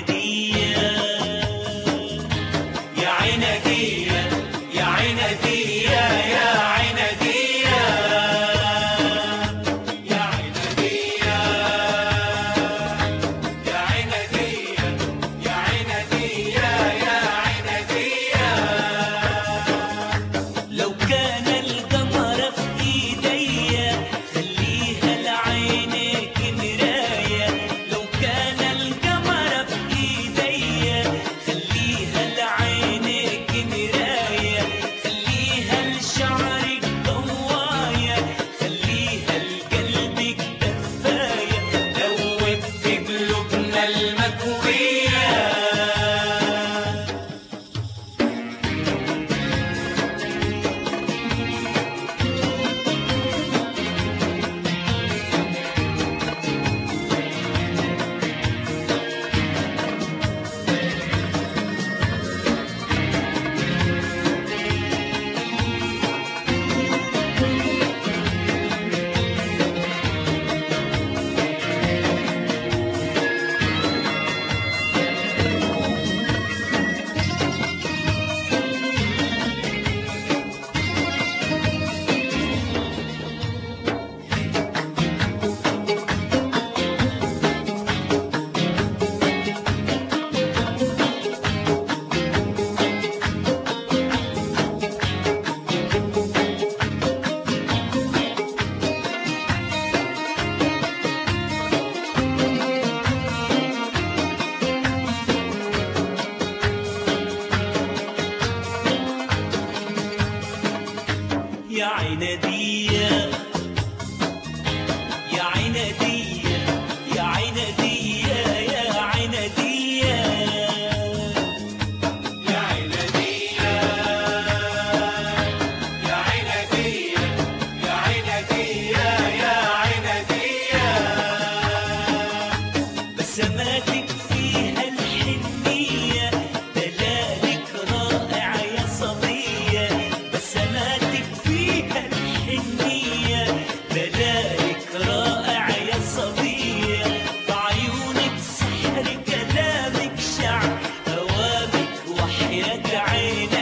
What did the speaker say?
عينادية يا عينادية يا عينادية يا عينادية يا عينادية يا عينادية يا عينادية يا عينادية لو كان القمر في ايديا خليها لعينيك مراية لو كان القمر في ايديا خليها لعينيك مراية خليها لشعرك ضوايا خليها لقلبك دفاية دوب في قلوبنا المكوية يا عينادية يا عينادية يا عينادية يا عينادية يا عينادية يا عينادية يا عينادية يا عينادية بسماتك فيها الحنية دلالك رائع يا صبية بسماتك فيها الحنية دلالك رائع يا صبية بعيونك سحر كلامك شعر هوامك وحياة عينك